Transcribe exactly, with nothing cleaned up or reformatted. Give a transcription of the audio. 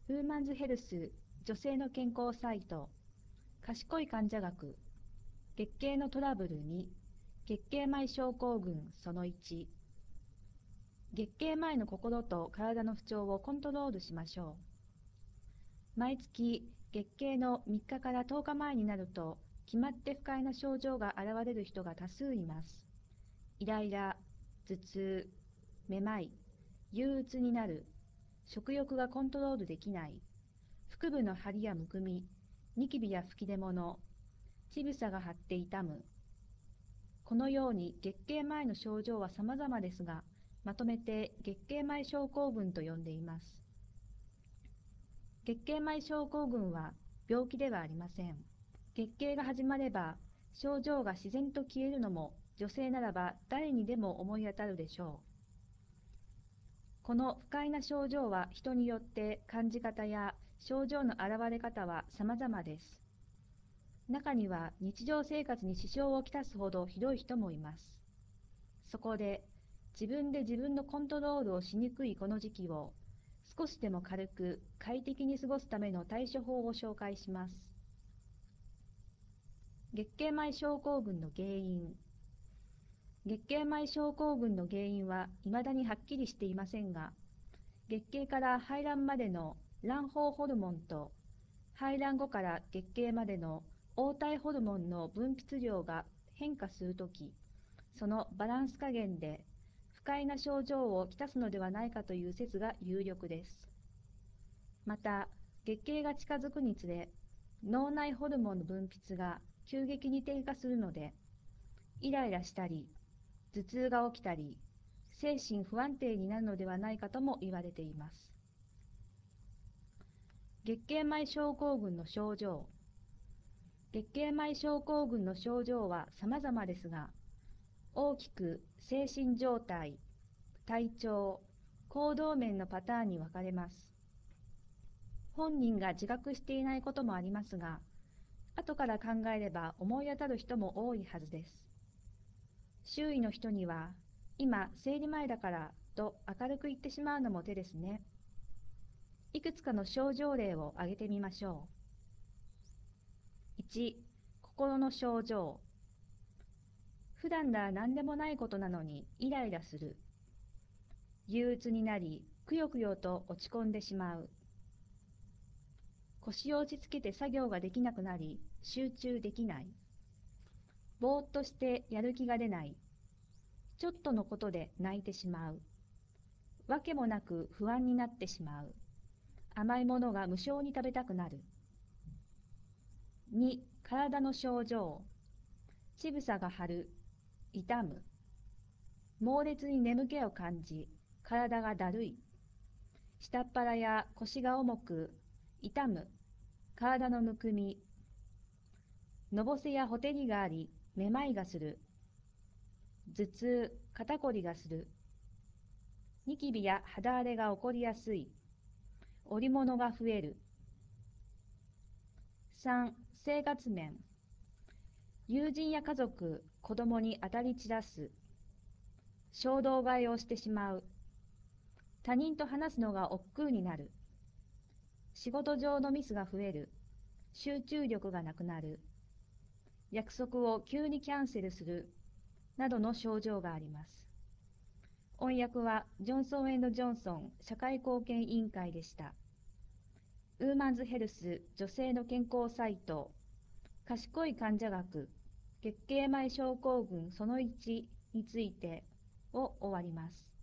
ウーマンズヘルス女性の健康サイト賢い患者学月経のトラブルに月経前症候群そのいち月経前の心と体の不調をコントロールしましょう。毎月月経のみっかからとおかまえになると決まって不快な症状が現れる人が多数います。イライラ、頭痛、めまい、憂鬱になる、食欲がコントロールできない、腹部の張りやむくみ、ニキビや吹き出物、乳房が張って痛む。このように月経前の症状は様々ですが、まとめて月経前症候群と呼んでいます。月経前症候群は病気ではありません。月経が始まれば症状が自然と消えるのも女性ならば誰にでも思い当たるでしょう。この不快な症状は人によって感じ方や症状の現れ方は様々です。中には日常生活に支障をきたすほどひどい人もいます。そこで自分で自分のコントロールをしにくいこの時期を少しでも軽く快適に過ごすための対処法を紹介します。月経前症候群の原因。月経前症候群の原因は未だにはっきりしていませんが、月経から排卵までの卵胞ホルモンと排卵後から月経までの黄体ホルモンの分泌量が変化するとき、そのバランス加減で不快な症状をきたすのではないかという説が有力です。また、月経が近づくにつれ、脳内ホルモンの分泌が急激に低下するので、イライラしたり、頭痛が起きたり、精神不安定になるのではないかとも言われています。月経前症候群の症状。月経前症候群の症状は様々ですが、大きく精神状態、体調、行動面のパターンに分かれます。本人が自覚していないこともありますが、後から考えれば思い当たる人も多いはずです。周囲の人には、今、生理前だからと明るく言ってしまうのも手ですね。いくつかの症状例を挙げてみましょう。いち、心の症状。普段なら何でもないことなのにイライラする。憂鬱になり、くよくよと落ち込んでしまう。腰を落ち着けて作業ができなくなり、集中できない。ぼーっとしてやる気が出ない。ちょっとのことで泣いてしまう。わけもなく不安になってしまう。甘いものが無性に食べたくなる。に、体の症状。乳房が張る、痛む。猛烈に眠気を感じ、体がだるい。下っ腹や腰が重く、痛む。体のむくみ。のぼせやほてりがあり、めまいがする。頭痛、肩こりがする。ニキビや肌荒れが起こりやすい。織物が増える。さん、生活面。友人や家族、子供に当たり散らす。衝動買いをしてしまう。他人と話すのが億劫になる。仕事上のミスが増える。集中力がなくなる。約束を急にキャンセルする。などの症状があります。翻訳はジョンソン・ジョンソン社会貢献委員会でした。ウーマンズヘルス女性の健康サイト賢い患者学月経前症候群そのいちについてを終わります。